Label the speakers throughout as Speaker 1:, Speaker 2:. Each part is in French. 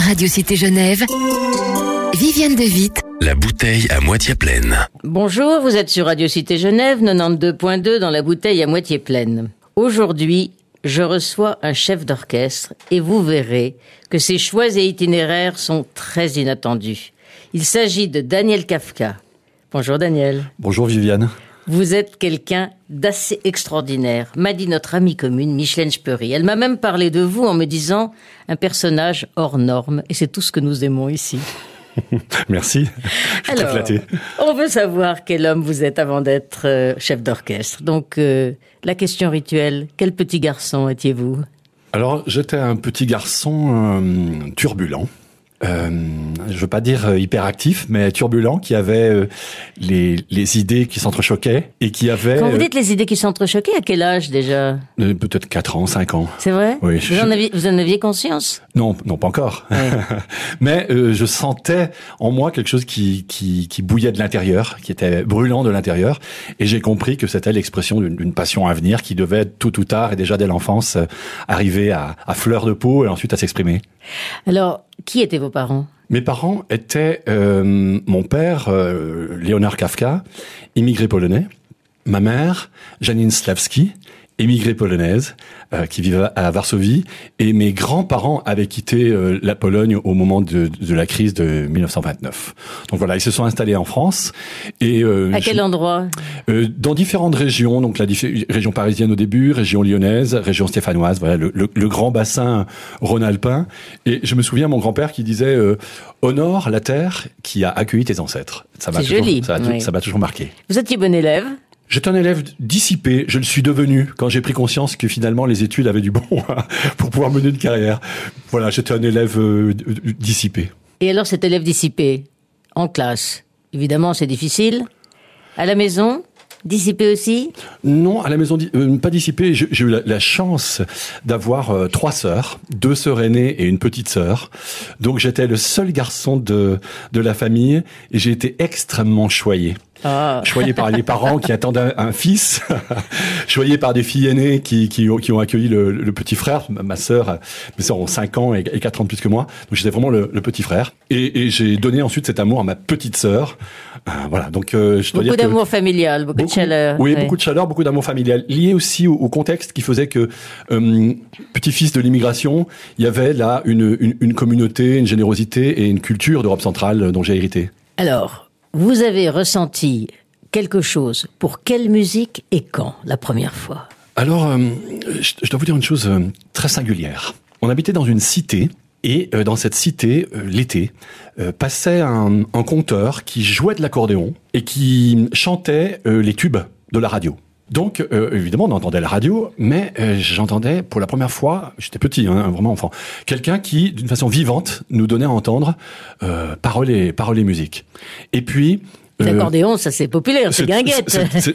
Speaker 1: Radio Cité Genève, Viviane de Witt.
Speaker 2: La bouteille à moitié pleine.
Speaker 3: Bonjour, vous êtes sur Radio Cité Genève, 92.2 dans la bouteille à moitié pleine. Aujourd'hui, je reçois un chef d'orchestre et vous verrez que ses choix et itinéraires sont très inattendus. Il s'agit de Daniel Kafka. Bonjour Daniel.
Speaker 4: Bonjour Viviane.
Speaker 3: Vous êtes quelqu'un d'assez extraordinaire, m'a dit notre amie commune Micheline Speury. Elle m'a même parlé de vous en me disant un personnage hors norme, et c'est tout ce que nous aimons ici.
Speaker 4: Merci, je suis très flatté.
Speaker 3: On veut savoir quel homme vous êtes avant d'être chef d'orchestre. Donc, la question rituelle, quel petit garçon étiez-vous ?
Speaker 4: Alors, j'étais un petit garçon turbulent. Je veux pas dire hyperactif, mais turbulent, qui avait les idées qui s'entrechoquaient et qui avait...
Speaker 3: Quand vous dites les idées qui s'entrechoquaient, à quel âge déjà ?
Speaker 4: Peut-être 4 ans, 5 ans.
Speaker 3: C'est vrai ?
Speaker 4: Oui.
Speaker 3: Vous en aviez conscience ?
Speaker 4: Non, pas encore. Ouais. Mais je sentais en moi quelque chose qui bouillait de l'intérieur, qui était brûlant de l'intérieur, et j'ai compris que c'était l'expression d'une passion à venir qui devait tôt ou tard, et déjà dès l'enfance, arriver à fleur de peau et ensuite à s'exprimer.
Speaker 3: Alors, qui étaient vos parents ?
Speaker 4: Mes parents étaient mon père, Leonard Kafka, immigré polonais, ma mère, Janine Slawski, émigrée polonaise, qui vivait à Varsovie, et mes grands-parents avaient quitté la Pologne au moment de la crise de 1929. Donc voilà, ils se sont installés en France. Et
Speaker 3: à quel endroit ?
Speaker 4: Dans différentes régions, donc la région parisienne au début, région lyonnaise, région stéphanoise, voilà, le grand bassin rhône-alpin. Et je me souviens mon grand-père qui disait honore la terre qui a accueilli tes ancêtres. Ça m'a toujours marqué.
Speaker 3: Vous étiez bon élève ?
Speaker 4: J'étais un élève dissipé, je le suis devenu quand j'ai pris conscience que finalement les études avaient du bon pour pouvoir mener une carrière. Voilà, j'étais un élève dissipé.
Speaker 3: Et alors cet élève dissipé, en classe, évidemment c'est difficile. À la maison, dissipé aussi ?
Speaker 4: Non, à la maison, pas dissipé. J'ai eu la chance d'avoir 3 sœurs, 2 sœurs aînées et une petite sœur. Donc j'étais le seul garçon de la famille et j'ai été extrêmement choyé. Choyé par les parents qui attendent un fils, choyé par des filles aînées qui ont accueilli le petit frère. Ma sœur ont 5 ans et 4 ans de plus que moi, donc j'étais vraiment le petit frère. Et j'ai donné ensuite cet amour à ma petite sœur. Voilà, donc je dois dire
Speaker 3: beaucoup d'amour familial, beaucoup de chaleur.
Speaker 4: Oui, beaucoup de chaleur, beaucoup d'amour familial, lié aussi au contexte qui faisait que petit-fils de l'immigration, il y avait là une communauté, une générosité et une culture d'Europe centrale dont j'ai hérité.
Speaker 3: Alors, vous avez ressenti quelque chose pour quelle musique et quand, la première fois ?
Speaker 4: Alors, je dois vous dire une chose très singulière. On habitait dans une cité, et dans cette cité, l'été, passait un conteur qui jouait de l'accordéon et qui chantait les tubes de la radio. Donc, évidemment, on entendait la radio, mais j'entendais pour la première fois, j'étais petit, vraiment enfant, quelqu'un qui, d'une façon vivante, nous donnait à entendre paroles et musique. Et puis...
Speaker 3: L'accordéon, ça c'est populaire, c'est guinguette.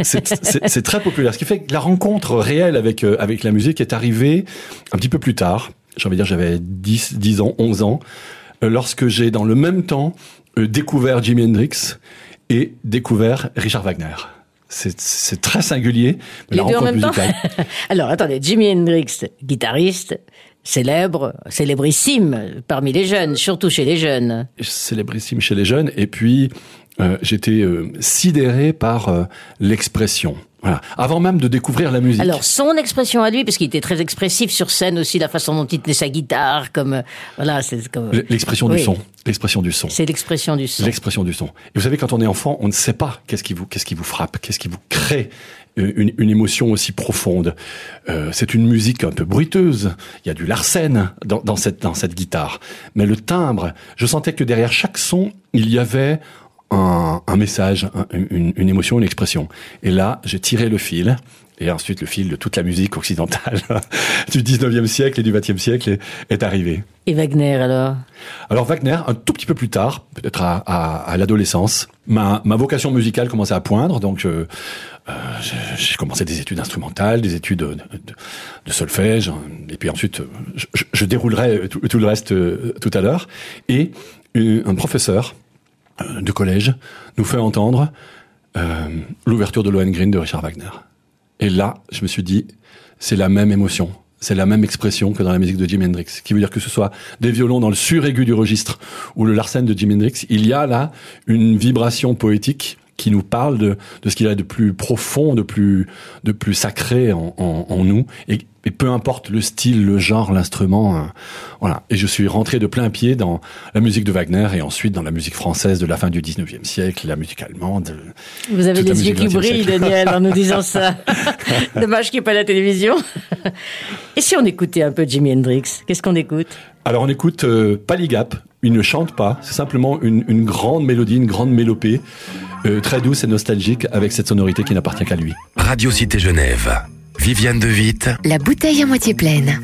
Speaker 4: C'est très populaire. Ce qui fait que la rencontre réelle avec la musique est arrivée un petit peu plus tard. J'ai envie de dire, j'avais 10 ans, 11 ans, lorsque j'ai, dans le même temps, découvert Jimi Hendrix et découvert Richard Wagner. C'est très singulier, mais la rencontre musicale.
Speaker 3: Alors, attendez, Jimi Hendrix, guitariste, célébrissime parmi les jeunes, surtout chez les jeunes.
Speaker 4: Célébrissime chez les jeunes, et puis j'étais sidéré par l'expression. Voilà. Avant même de découvrir la musique.
Speaker 3: Alors, son expression à lui, parce qu'il était très expressif sur scène aussi, la façon dont il tenait sa guitare, comme, voilà, c'est comme...
Speaker 4: L'expression du son. L'expression du son.
Speaker 3: C'est l'expression du son.
Speaker 4: L'expression du son. Et vous savez, quand on est enfant, on ne sait pas qu'est-ce qui vous frappe, qu'est-ce qui vous crée une émotion aussi profonde. C'est une musique un peu bruiteuse. Il y a du Larsen dans cette guitare. Mais le timbre, je sentais que derrière chaque son, il y avait un message, une émotion, une expression. Et là, j'ai tiré le fil, et ensuite le fil de toute la musique occidentale du 19e siècle et du 20e siècle est arrivé.
Speaker 3: Et Wagner, alors ?
Speaker 4: Alors Wagner, un tout petit peu plus tard, peut-être à l'adolescence, ma vocation musicale commençait à poindre, donc j'ai commencé des études instrumentales, des études de solfège, et puis ensuite, je déroulerai tout le reste tout à l'heure. Et un professeur de collège nous fait entendre l'ouverture de Lohengrin de Richard Wagner. Et là, je me suis dit, c'est la même émotion, c'est la même expression que dans la musique de Jimi Hendrix. Ce qui veut dire que ce soit des violons dans le suraigu du registre ou le Larsen de Jimi Hendrix, il y a là une vibration poétique qui nous parle de ce qu'il y a de plus profond, de plus sacré en nous. Et peu importe le style, le genre, l'instrument, voilà. Et je suis rentré de plein pied dans la musique de Wagner et ensuite dans la musique française de la fin du 19e siècle, la musique allemande.
Speaker 3: Vous avez les yeux qui brillent, Daniel, en nous disant ça. Dommage qu'il n'y ait pas la télévision. Et si on écoutait un peu Jimi Hendrix, qu'est-ce qu'on écoute?
Speaker 4: Alors on écoute Paligap. Il ne chante pas, c'est simplement une grande mélodie, une grande mélopée, très douce et nostalgique avec cette sonorité qui n'appartient qu'à lui.
Speaker 2: Radio Cité Genève. Viviane de Witt.
Speaker 1: La bouteille à moitié pleine.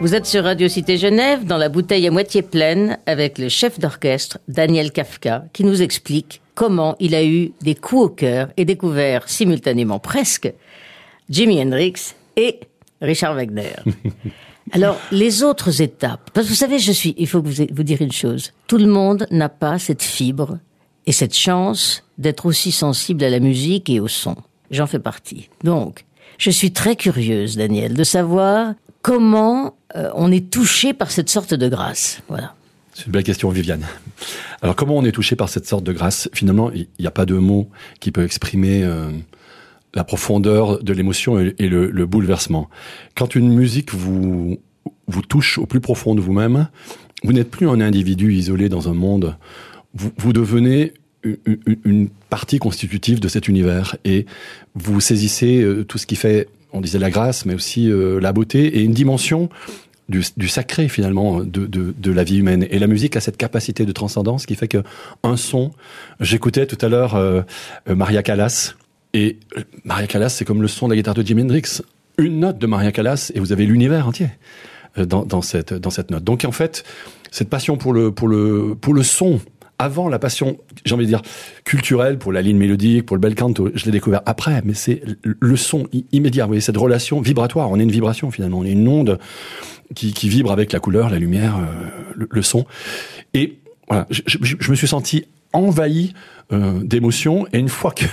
Speaker 3: Vous êtes sur Radio Cité Genève, dans la bouteille à moitié pleine, avec le chef d'orchestre Daniel Kafka, qui nous explique comment il a eu des coups au cœur et découvert simultanément presque Jimi Hendrix et Richard Wagner. Alors, les autres étapes, parce que vous savez, il faut vous dire une chose, tout le monde n'a pas cette fibre et cette chance d'être aussi sensible à la musique et au son. J'en fais partie. Donc, je suis très curieuse, Daniel, de savoir comment on est touché par cette sorte de grâce. Voilà.
Speaker 4: C'est une belle question, Viviane. Alors, comment on est touché par cette sorte de grâce ? Finalement, il n'y a pas de mot qui peut exprimer la profondeur de l'émotion et le bouleversement. Quand une musique vous touche au plus profond de vous-même, vous n'êtes plus un individu isolé dans un monde. Vous devenez une partie constitutive de cet univers et vous saisissez tout ce qui fait, on disait la grâce, mais aussi la beauté et une dimension du sacré finalement de la vie humaine. Et la musique a cette capacité de transcendance qui fait que un son, j'écoutais tout à l'heure Maria Callas, et Maria Callas c'est comme le son de la guitare de Jimi Hendrix. Une note de Maria Callas et vous avez l'univers entier dans cette note. Donc en fait, cette passion pour le son, avant la passion, j'ai envie de dire, culturelle, pour la ligne mélodique, pour le bel canto, je l'ai découvert après, mais c'est le son immédiat. Vous voyez, cette relation vibratoire, on est une vibration finalement, on est une onde qui vibre avec la couleur, la lumière, le son. Et voilà, je me suis senti envahi d'émotions, et une fois que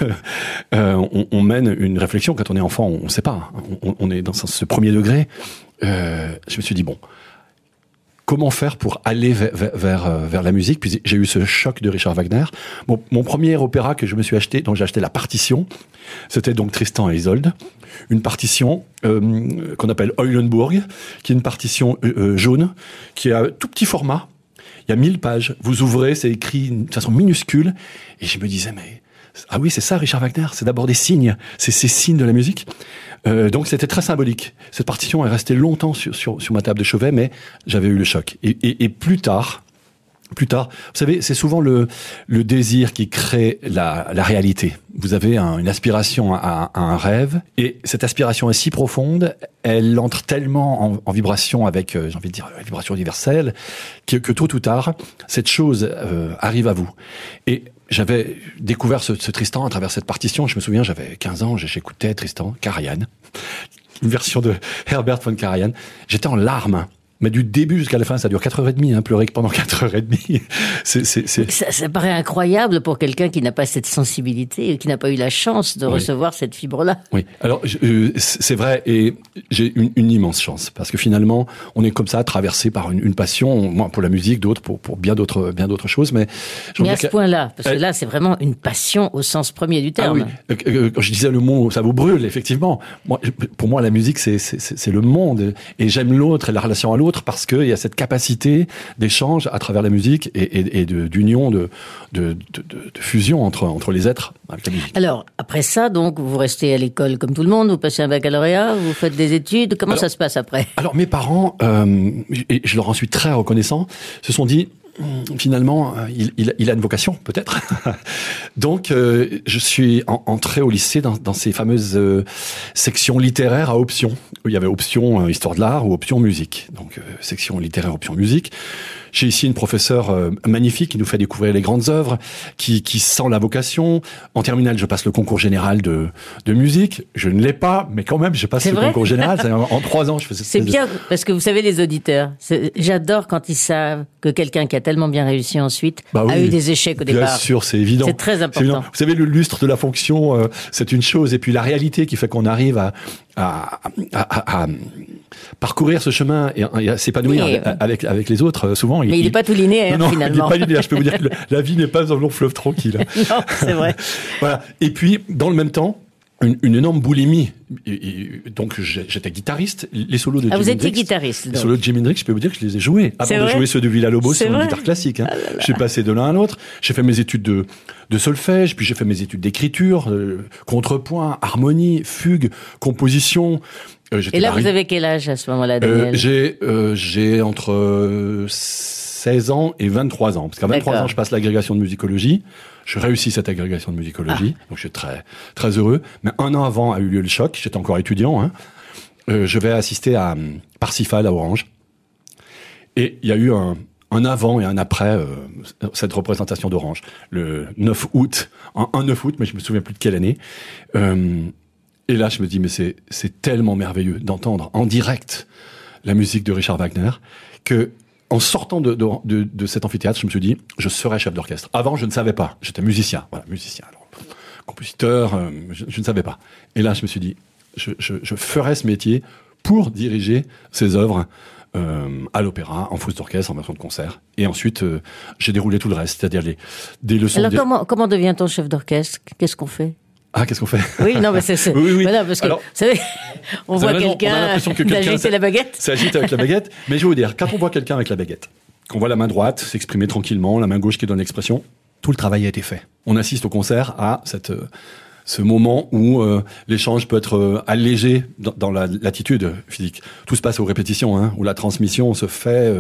Speaker 4: on mène une réflexion, quand on est enfant, on ne sait pas, on est dans ce premier degré, je me suis dit, bon, comment faire pour aller vers la musique ? Puis j'ai eu ce choc de Richard Wagner. Mon premier opéra que je me suis acheté, dont j'ai acheté la partition, c'était donc Tristan et Isolde, une partition qu'on appelle Eulenburg, qui est une partition jaune, qui a tout petit format. Il y a 1000 pages. Vous ouvrez, c'est écrit de façon minuscule. Et je me disais, mais ah oui, c'est ça Richard Wagner, c'est d'abord des signes, c'est ces signes de la musique. Donc c'était très symbolique. Cette partition est restée longtemps sur ma table de chevet, mais j'avais eu le choc. Et plus tard, vous savez, c'est souvent le désir qui crée la réalité. Vous avez une aspiration à un rêve, et cette aspiration est si profonde, elle entre tellement en vibration avec, j'ai envie de dire, la vibration universelle, que tôt ou tard, cette chose arrive à vous. Et j'avais découvert ce Tristan à travers cette partition. Je me souviens, j'avais 15 ans, j'écoutais Tristan, Karajan, une version de Herbert von Karajan. J'étais en larmes. Mais du début jusqu'à la fin, ça dure 4h30, pleurer pendant 4h30.
Speaker 3: Ça paraît incroyable pour quelqu'un qui n'a pas cette sensibilité, qui n'a pas eu la chance de recevoir cette fibre-là.
Speaker 4: Oui, alors c'est vrai, et j'ai une immense chance, parce que finalement, on est comme ça, traversé par une passion, moi pour la musique, d'autres pour bien d'autres choses, mais
Speaker 3: à ce point-là, parce que là, c'est vraiment une passion au sens premier du terme.
Speaker 4: Ah oui, quand je disais le mot, ça vous brûle, effectivement. Pour moi, la musique, c'est le monde, et j'aime l'autre et la relation à l'autre, parce qu'il y a cette capacité d'échange à travers la musique et d'union, de fusion entre les êtres avec la musique.
Speaker 3: Alors, après ça, donc, vous restez à l'école comme tout le monde, vous passez un baccalauréat, vous faites des études, comment ça se passe après ? Alors,
Speaker 4: mes parents, et je leur en suis très reconnaissant, se sont dit, finalement, il a une vocation, peut-être. Donc, je suis entré au lycée dans ces fameuses sections littéraires à option. Il y avait option histoire de l'art ou option musique. Donc, section littéraire, option musique. J'ai ici une professeure magnifique qui nous fait découvrir les grandes œuvres, qui sent la vocation. En terminale, je passe le concours général de musique. Je ne l'ai pas, mais quand même, je passe le concours général. En 3 ans, je faisais.
Speaker 3: C'est bien, parce que vous savez, les auditeurs, j'adore quand ils savent que quelqu'un qui a tellement bien réussi ensuite a eu des échecs au départ.
Speaker 4: Bien sûr, c'est évident.
Speaker 3: C'est très important.
Speaker 4: Vous savez, le lustre de la fonction, c'est une chose, et puis la réalité qui fait qu'on arrive à parcourir ce chemin et à s'épanouir avec les autres, souvent.
Speaker 3: Mais il n'est pas tout linéaire, finalement.
Speaker 4: Il n'est pas linéaire. Je peux vous dire que la vie n'est pas un long fleuve tranquille.
Speaker 3: Non, c'est vrai.
Speaker 4: Voilà. Et puis, dans le même temps, une énorme boulimie. Donc, j'étais guitariste. Les solos de Jimi Hendrix.
Speaker 3: Vous étiez guitariste, donc.
Speaker 4: Les solos de Jimi Hendrix, je peux vous dire que je les ai joués. Avant de jouer ceux de Villa-Lobos sur une guitare classique. Je suis passé de l'un à l'autre. J'ai fait mes études de solfège, puis j'ai fait mes études d'écriture, contrepoint, harmonie, fugue, composition.
Speaker 3: Et là, vous avez quel âge à ce moment-là, Daniel ?
Speaker 4: J'ai entre 16 ans et 23 ans. Parce qu'à 23 ans, je passe l'agrégation de musicologie. Je réussis cette agrégation de musicologie. Donc, je suis très, très heureux. Mais 1 an avant a eu lieu le choc. J'étais encore étudiant. Je vais assister à Parsifal à Orange. Et il y a eu un avant et un après cette représentation d'Orange. Le 9 août, un 9 août, mais je me souviens plus de quelle année. Et là, je me dis, mais c'est tellement merveilleux d'entendre en direct la musique de Richard Wagner que, en sortant de cet amphithéâtre, je me suis dit, je serai chef d'orchestre. Avant, je ne savais pas. J'étais musicien. Voilà, musicien. Alors, compositeur, je ne savais pas. Et là, je me suis dit, je ferai ce métier pour diriger ces œuvres à l'opéra, en fausse d'orchestre, en version de concert. Et ensuite, j'ai déroulé tout le reste, c'est-à-dire des leçons.
Speaker 3: Alors, comment devient-on chef d'orchestre? Qu'est-ce qu'on fait?
Speaker 4: Ah, qu'est-ce qu'on fait?
Speaker 3: Oui, non, mais c'est...
Speaker 4: Oui.
Speaker 3: Voilà, parce que,
Speaker 4: alors,
Speaker 3: vous savez, on voit quelqu'un agiter la baguette.
Speaker 4: S'agite avec la baguette. Mais je vais vous dire, quand on voit quelqu'un avec la baguette, qu'on voit la main droite s'exprimer tranquillement, la main gauche qui donne l'expression, tout le travail a été fait. On assiste au concert à ce moment où l'échange peut être allégé dans l'attitude physique. Tout se passe aux répétitions, hein, où la transmission se fait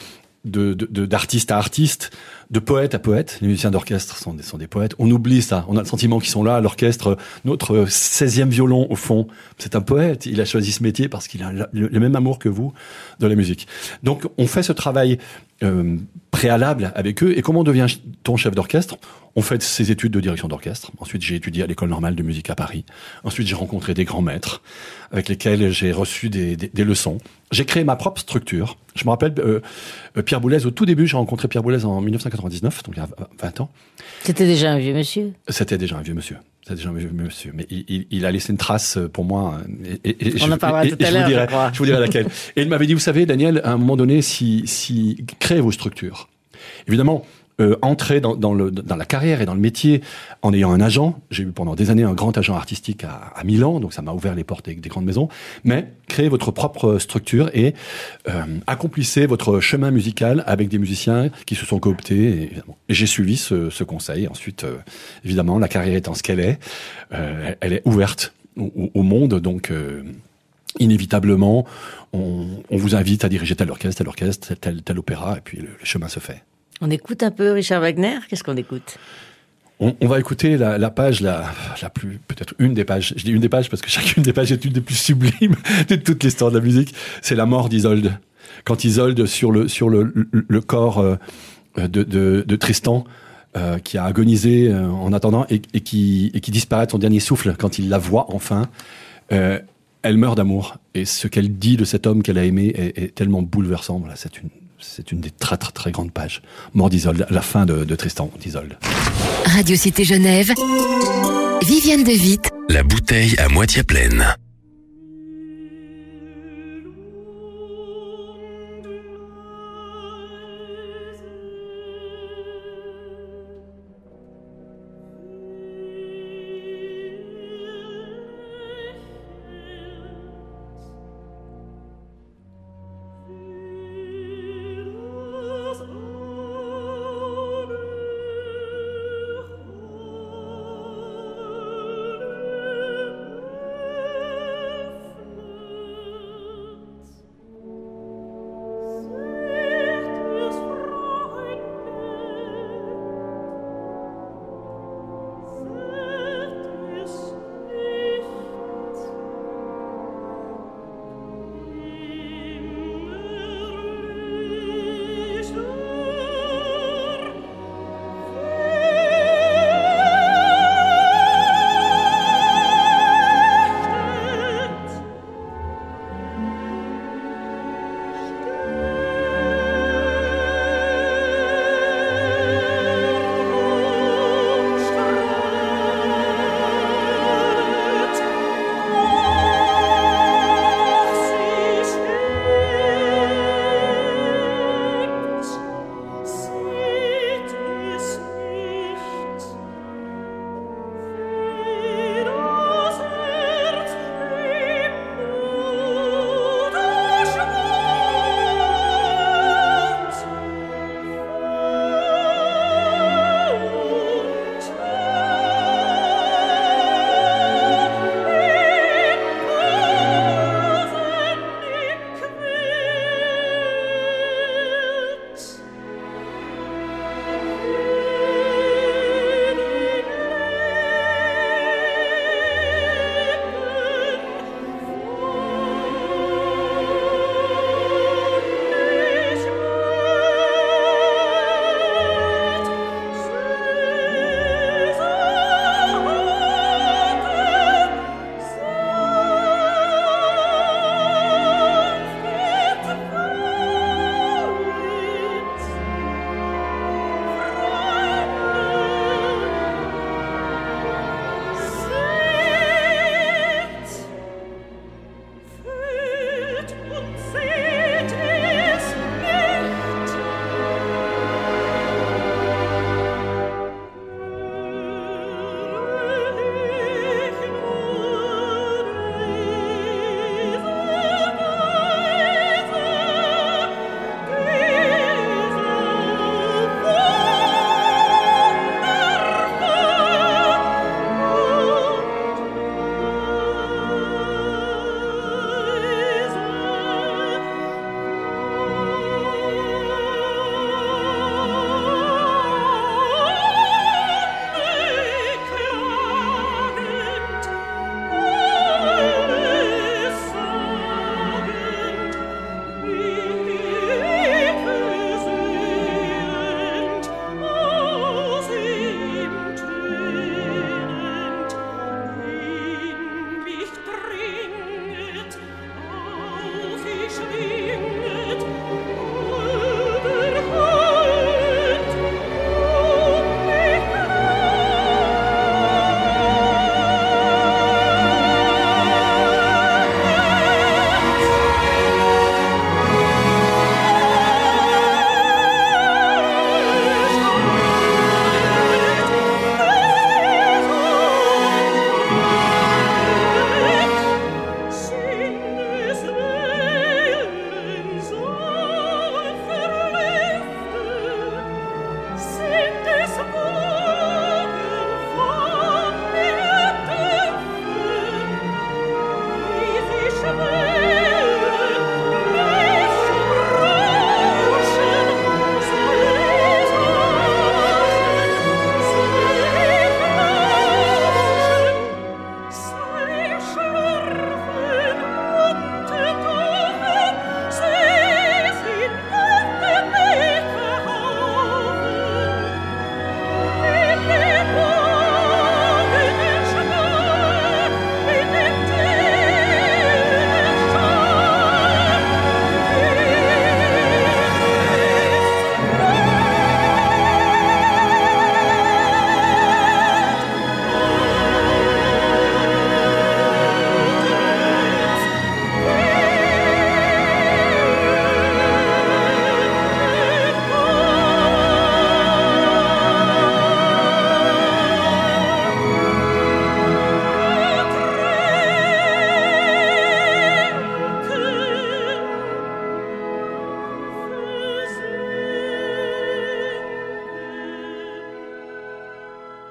Speaker 4: d'artiste à artiste, de poète à poète. Les musiciens d'orchestre sont des poètes. On oublie ça. On a le sentiment qu'ils sont là. L'orchestre, notre 16e violon, au fond, c'est un poète. Il a choisi ce métier parce qu'il a le même amour que vous de la musique. Donc, on fait ce travail préalable avec eux. Et comment devient-on chef d'orchestre? On fait ses études de direction d'orchestre. Ensuite, j'ai étudié à l'École normale de musique à Paris. Ensuite, j'ai rencontré des grands maîtres avec lesquels j'ai reçu des leçons. J'ai créé ma propre structure. Je me rappelle, Pierre Boulez, au tout début, j'ai rencontré Pierre Boulez en 1999, donc il y a 20 ans.
Speaker 3: C'était déjà un vieux monsieur.
Speaker 4: C'était déjà un vieux monsieur. Mais il a laissé une trace pour moi.
Speaker 3: On en parlera tout à l'heure,
Speaker 4: je vous dirai laquelle. Et il m'avait dit, vous savez, Daniel, à un moment donné, si créez vos structures. Évidemment, entrer dans la carrière et dans le métier en ayant un agent. J'ai eu pendant des années un grand agent artistique à Milan, donc ça m'a ouvert les portes des grandes maisons. Mais créez votre propre structure et accomplissez votre chemin musical avec des musiciens qui se sont cooptés. Évidemment. Et j'ai suivi ce conseil. Ensuite, évidemment, la carrière étant ce qu'elle est, elle est ouverte au monde, donc... inévitablement, on vous invite à diriger tel orchestre, tel opéra, et puis le chemin se fait.
Speaker 3: On écoute un peu Richard Wagner? Qu'est-ce qu'on écoute?
Speaker 4: On va écouter la page la plus, peut-être une des pages. Je dis une des pages parce que chacune des pages est une des plus sublimes de toute l'histoire de la musique. C'est la mort d'Isolde. Quand Isolde, sur le corps de Tristan, qui a agonisé en attendant et qui disparaît de son dernier souffle quand il la voit enfin, elle meurt d'amour. Et ce qu'elle dit de cet homme qu'elle a aimé est tellement bouleversant. Voilà, c'est une des très très très grandes pages. Mort d'Isolde, la fin de Tristan d'Isolde.
Speaker 1: Radio Cité Genève, Viviane de Witt.
Speaker 2: La bouteille à moitié pleine.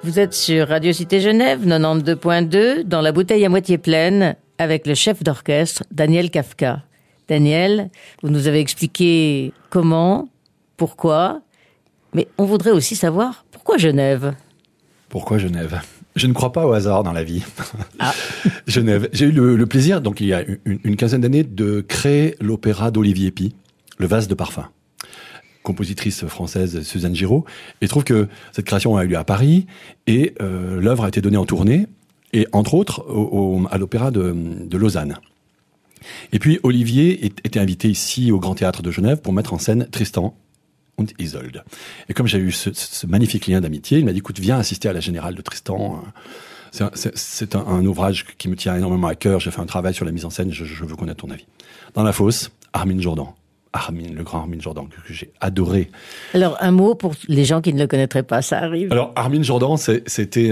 Speaker 3: Vous êtes sur Radio Cité Genève, 92.2, dans la bouteille à moitié pleine, avec le chef d'orchestre, Daniel Kafka. Daniel, vous nous avez expliqué comment, pourquoi, mais on voudrait aussi savoir pourquoi Genève.
Speaker 4: Pourquoi Genève ? Je ne crois pas au hasard dans la vie. Ah. Genève. J'ai eu le plaisir, donc il y a une quinzaine d'années, de créer l'opéra d'Olivier Py, Le Vase de Parfum. Compositrice française Suzanne Giraud. Et je trouve que cette création a eu lieu à Paris et l'œuvre a été donnée en tournée, et entre autres à l'opéra de Lausanne. Et puis Olivier était invité ici au Grand Théâtre de Genève pour mettre en scène Tristan und Isolde. Et comme j'ai eu ce magnifique lien d'amitié, il m'a dit, écoute, viens assister à la Générale de Tristan. C'est un ouvrage qui me tient énormément à cœur. J'ai fait un travail sur la mise en scène. Je veux connaître ton avis. Dans la fosse, Armin Jordan. Le grand Armin Jordan, que j'ai adoré.
Speaker 3: Alors, un mot pour les gens qui ne le connaîtraient pas, ça arrive.
Speaker 4: Alors, Armin Jordan, c'était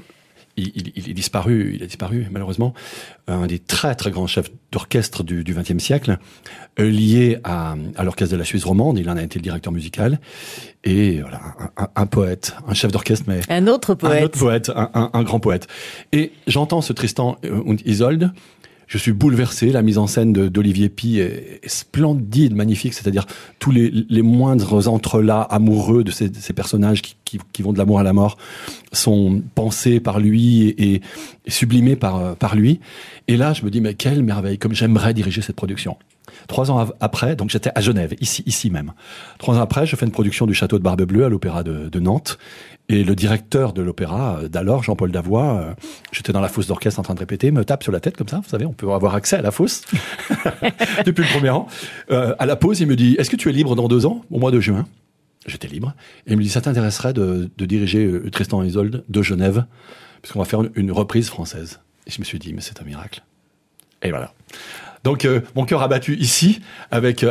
Speaker 4: il est disparu, malheureusement, un des très très grands chefs d'orchestre du XXe siècle, lié à l'orchestre de la Suisse romande. Il en a été le directeur musical. Et voilà, un poète, un chef d'orchestre, mais...
Speaker 3: Un autre poète,
Speaker 4: un grand poète. Et j'entends ce Tristan und Isolde. Je suis bouleversé. La mise en scène d'Olivier Py est splendide, magnifique. C'est-à-dire tous les moindres entrelacs amoureux de ces personnages qui vont de l'amour à la mort sont pensés par lui et sublimés par lui. Et là, je me dis, mais quelle merveille, comme j'aimerais diriger cette production. 3 ans après, donc j'étais à Genève, ici même. 3 ans après, je fais une production du Château de Barbe-Bleue à l'Opéra de Nantes. Et le directeur de l'opéra d'alors, Jean-Paul Davoie, j'étais dans la fosse d'orchestre en train de répéter, me tape sur la tête comme ça, vous savez, on peut avoir accès à la fosse depuis le premier rang. À la pause, il me dit, est-ce que tu es libre dans 2 ans, au mois de juin ? J'étais libre. Et il me dit, ça t'intéresserait de diriger Tristan et Isolde de Genève, puisqu'on va faire une reprise française. Et je me suis dit, mais c'est un miracle. Et voilà. Donc, mon cœur a battu ici, avec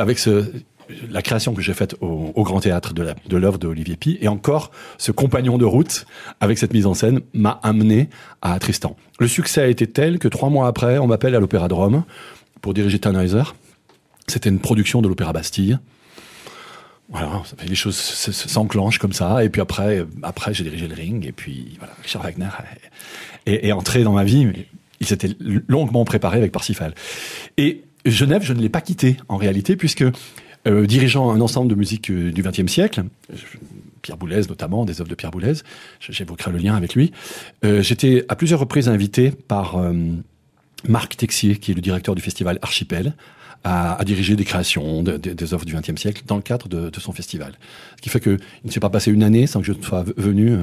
Speaker 4: la création que j'ai faite au Grand Théâtre de l'œuvre d'Olivier Py, et encore, ce compagnon de route, avec cette mise en scène, m'a amené à Tristan. Le succès a été tel que 3 mois après, on m'appelle à l'Opéra de Rome pour diriger Tannhäuser. C'était une production de l'Opéra Bastille. Voilà, les choses s'enclenchent comme ça, et puis après j'ai dirigé le Ring, et puis voilà, Richard Wagner est entré dans ma vie, mais il s'était longuement préparé avec Parsifal. Et Genève, je ne l'ai pas quitté, en réalité, puisque dirigeant un ensemble de musique du XXe siècle, Pierre Boulez notamment, des œuvres de Pierre Boulez, j'évoquerai le lien avec lui, j'étais à plusieurs reprises invité par Marc Texier, qui est le directeur du festival Archipel, à diriger des créations, des œuvres du XXe siècle dans le cadre de son festival. Ce qui fait qu'il ne s'est pas passé une année sans que je ne sois venu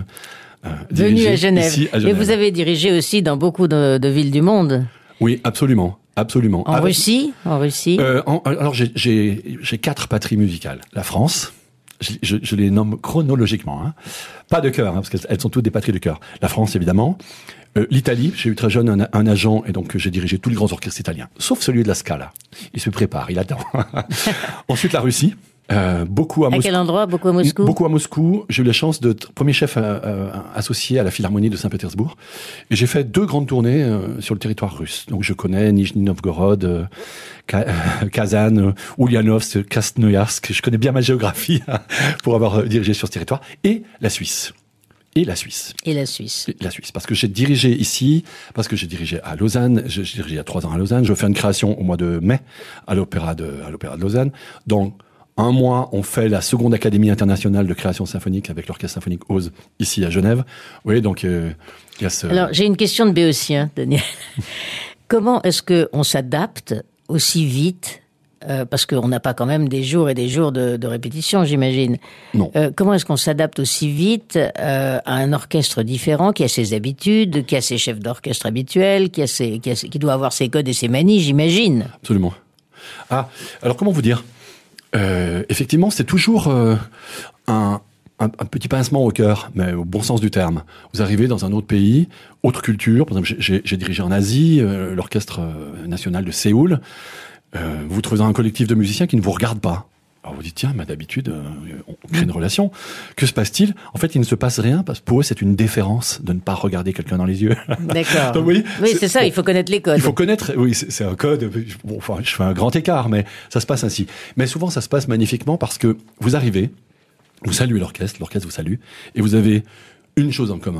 Speaker 3: à Genève. Ici, à Genève. Et vous avez dirigé aussi dans beaucoup de villes du monde.
Speaker 4: Oui, absolument.
Speaker 3: En Russie
Speaker 4: alors j'ai 4 patries musicales. La France, je les nomme chronologiquement, hein. Pas de cœur, hein, parce qu'elles sont toutes des patries de cœur. La France, évidemment. L'Italie, j'ai eu très jeune un agent, et donc j'ai dirigé tous les grands orchestres italiens, sauf celui de la Scala. Il se prépare, il attend. Ensuite, la Russie. Beaucoup à Moscou.
Speaker 3: À quel endroit? Beaucoup à Moscou?
Speaker 4: Beaucoup à Moscou. J'ai eu la chance d'être premier chef associé à la Philharmonie de Saint-Pétersbourg. Et j'ai fait 2 grandes tournées sur le territoire russe. Donc je connais Nijni Novgorod, Kazan, Ulyanovsk, Krasnoyarsk. Je connais bien ma géographie pour avoir dirigé sur ce territoire. Et la Suisse. Parce que j'ai dirigé ici, parce que j'ai dirigé à Lausanne, j'ai dirigé il y a 3 ans à Lausanne. Je fais une création au mois de mai à l'Opéra de Lausanne. Donc, 1 mois, on fait la seconde Académie internationale de création symphonique avec l'Orchestre symphonique Ose, ici à Genève. Oui, donc, il y a ce...
Speaker 3: Alors, j'ai une question de béotien, Daniel. Comment est-ce qu'on s'adapte aussi vite, parce qu'on n'a pas quand même des jours et des jours de répétition, j'imagine.
Speaker 4: Non.
Speaker 3: Comment est-ce qu'on s'adapte aussi vite à un orchestre différent, qui a ses habitudes, qui a ses chefs d'orchestre habituels, qui doit avoir ses codes et ses manies, j'imagine.
Speaker 4: Absolument. Ah, alors comment vous dire ? Effectivement, c'est toujours un petit pincement au cœur, mais au bon sens du terme. Vous arrivez dans un autre pays, autre culture. Par exemple, j'ai dirigé en Asie, l'orchestre national de Séoul. Vous vous trouvez dans un collectif de musiciens qui ne vous regardent pas. Alors vous dites, tiens, mais d'habitude, on crée une relation. Que se passe-t-il ? En fait, il ne se passe rien, parce que pour eux, c'est une déférence de ne pas regarder quelqu'un dans les yeux.
Speaker 3: D'accord.
Speaker 4: Donc,
Speaker 3: oui, c'est ça, il faut connaître les codes.
Speaker 4: Il faut connaître, oui, c'est un code. Bon, enfin, je fais un grand écart, mais ça se passe ainsi. Mais souvent, ça se passe magnifiquement parce que vous arrivez, vous saluez l'orchestre vous salue, et vous avez une chose en commun.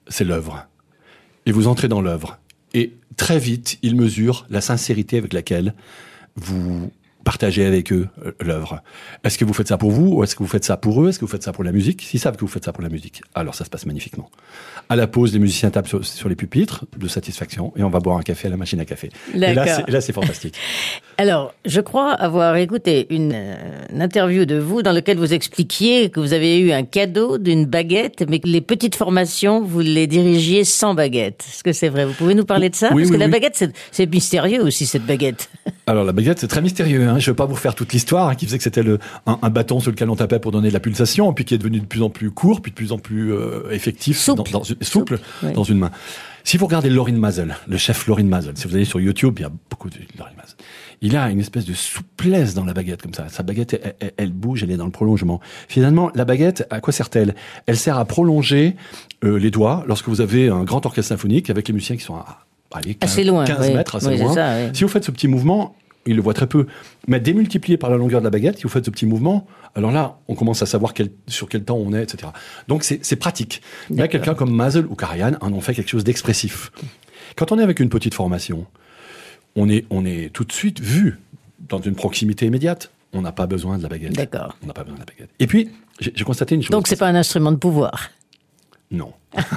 Speaker 4: c'est l'œuvre. Et vous entrez dans l'œuvre. Et très vite, ils mesurent la sincérité avec laquelle vous partagez avec eux l'œuvre. Est-ce que vous faites ça pour vous ou est-ce que vous faites ça pour eux? Est-ce que vous faites ça pour la musique? S'ils savent que vous faites ça pour la musique, alors ça se passe magnifiquement. À la pause, les musiciens tapent sur les pupitres de satisfaction et on va boire un café à la machine à café. Et là, c'est fantastique.
Speaker 3: Alors, je crois avoir écouté une interview de vous dans laquelle vous expliquiez que vous avez eu un cadeau d'une baguette, mais que les petites formations, vous les dirigiez sans baguette. Est-ce que c'est vrai? Vous pouvez nous parler de ça?
Speaker 4: Oui,
Speaker 3: Parce que la
Speaker 4: oui.
Speaker 3: baguette, c'est mystérieux aussi, cette baguette.
Speaker 4: Alors la baguette, c'est très mystérieux. Je ne vais pas vous refaire toute l'histoire qui faisait que c'était un bâton sur lequel on tapait pour donner de la pulsation, puis qui est devenu de plus en plus court, puis de plus en plus effectif, souple
Speaker 3: Oui.
Speaker 4: dans une main. Si vous regardez Lorin Maazel, le chef Lorin Maazel, si vous allez sur YouTube, il y a beaucoup de Lorin Maazel. Il a une espèce de souplesse dans la baguette comme ça. Sa baguette, elle bouge, elle est dans le prolongement. Finalement, la baguette, à quoi sert-elle? Elle sert à prolonger les doigts lorsque vous avez un grand orchestre symphonique avec les musiciens qui sont à 15
Speaker 3: assez loin,
Speaker 4: 15
Speaker 3: oui.
Speaker 4: mètres, assez
Speaker 3: Oui,
Speaker 4: loin.
Speaker 3: c'est ça, oui.
Speaker 4: Si vous faites ce petit mouvement, il le voit très peu. Mais démultiplié par la longueur de la baguette, si vous faites ce petit mouvement, alors là, on commence à savoir sur quel temps on est, etc. Donc c'est pratique. Mais
Speaker 3: D'accord.
Speaker 4: quelqu'un comme Maazel ou Karajan en ont fait quelque chose d'expressif. Quand on est avec une petite formation, on est tout de suite vu dans une proximité immédiate. On n'a pas besoin de la baguette.
Speaker 3: D'accord.
Speaker 4: On n'a pas besoin de la baguette. Et puis, j'ai constaté une chose.
Speaker 3: Donc, c'est pas un instrument de pouvoir.
Speaker 4: Non.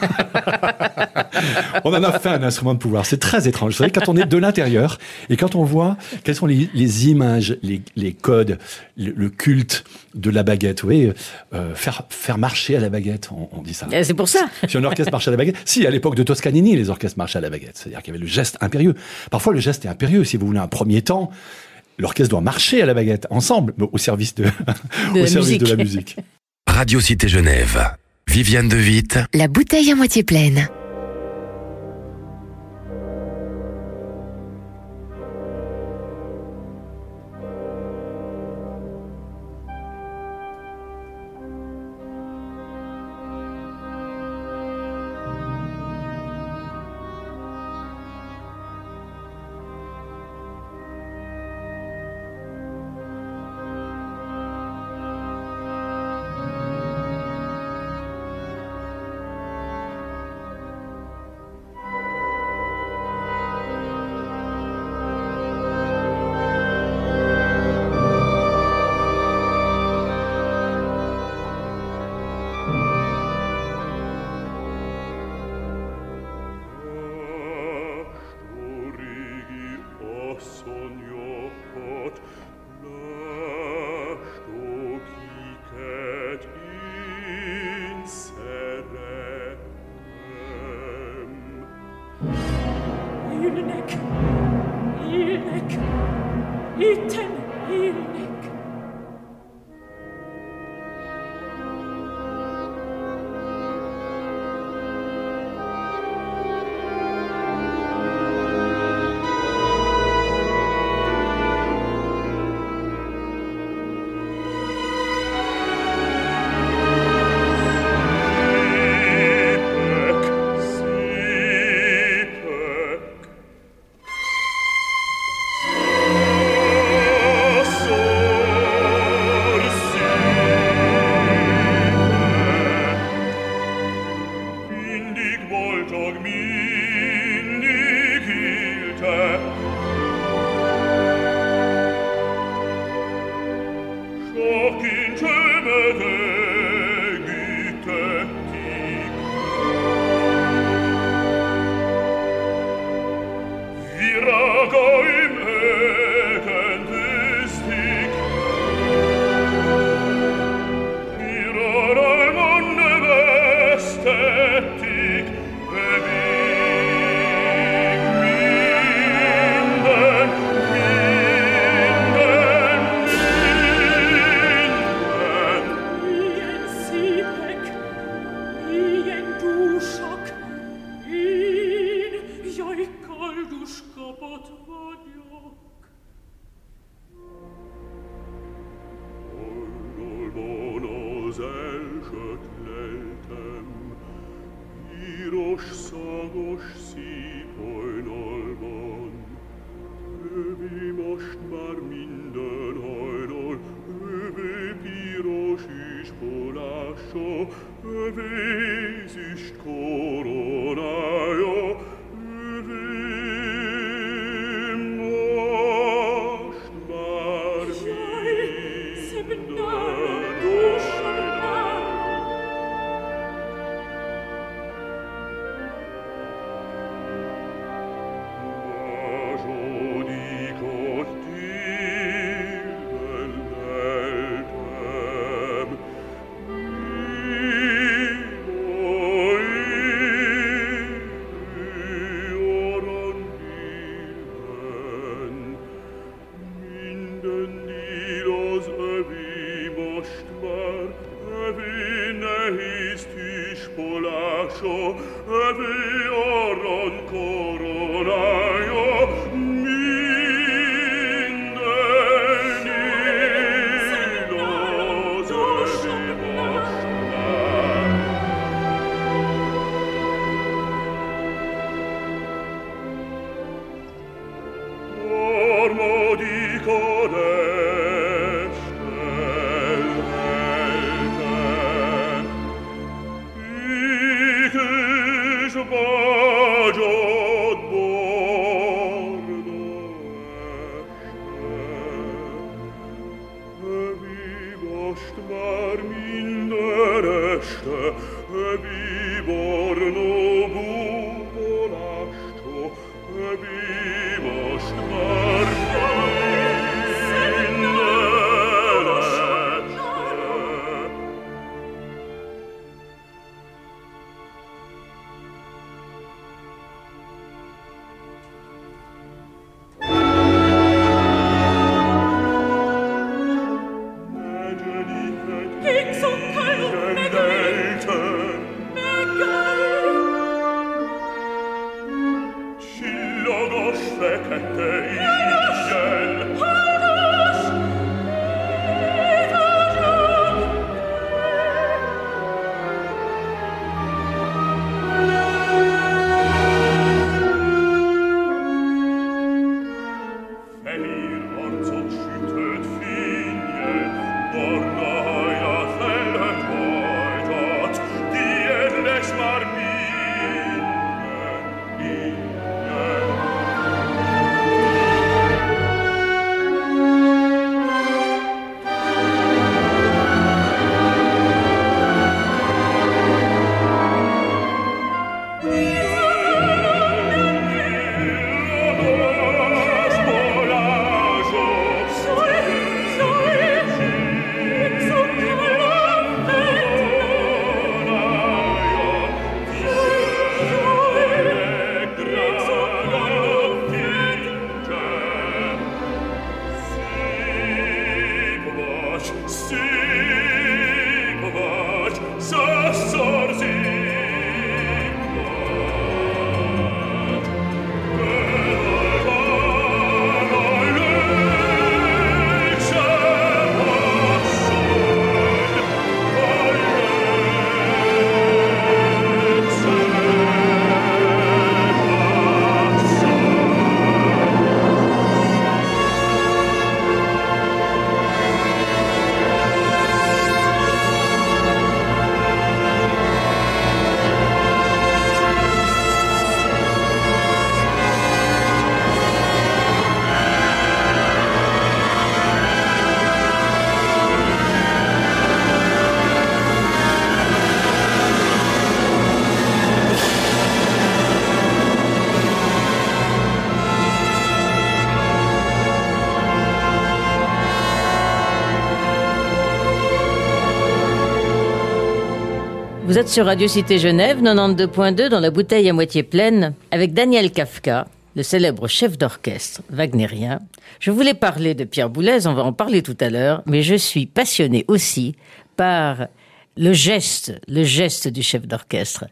Speaker 4: On en a fait un instrument de pouvoir. C'est très étrange. Vous savez, quand on est de l'intérieur et quand on voit quelles sont les images, les codes, le culte de la baguette, vous voyez, faire marcher à la baguette, on dit ça.
Speaker 3: Et c'est pour ça.
Speaker 4: Si un orchestre marche à la baguette, si à l'époque de Toscanini, les orchestres marchaient à la baguette, c'est-à-dire qu'il y avait le geste impérieux. Parfois, le geste est impérieux. Si vous voulez un premier temps, l'orchestre doit marcher à la baguette ensemble, au service de la musique.
Speaker 2: Radio Cité Genève. Viviane de Witt.
Speaker 1: La bouteille à moitié pleine.
Speaker 5: Övé ist koro
Speaker 3: Vous êtes sur Radio Cité Genève, 92.2 dans la bouteille à moitié pleine, avec Daniel Kafka, le célèbre chef d'orchestre wagnérien. Je voulais parler de Pierre Boulez, on va en parler tout à l'heure, mais je suis passionné aussi par le geste du chef d'orchestre.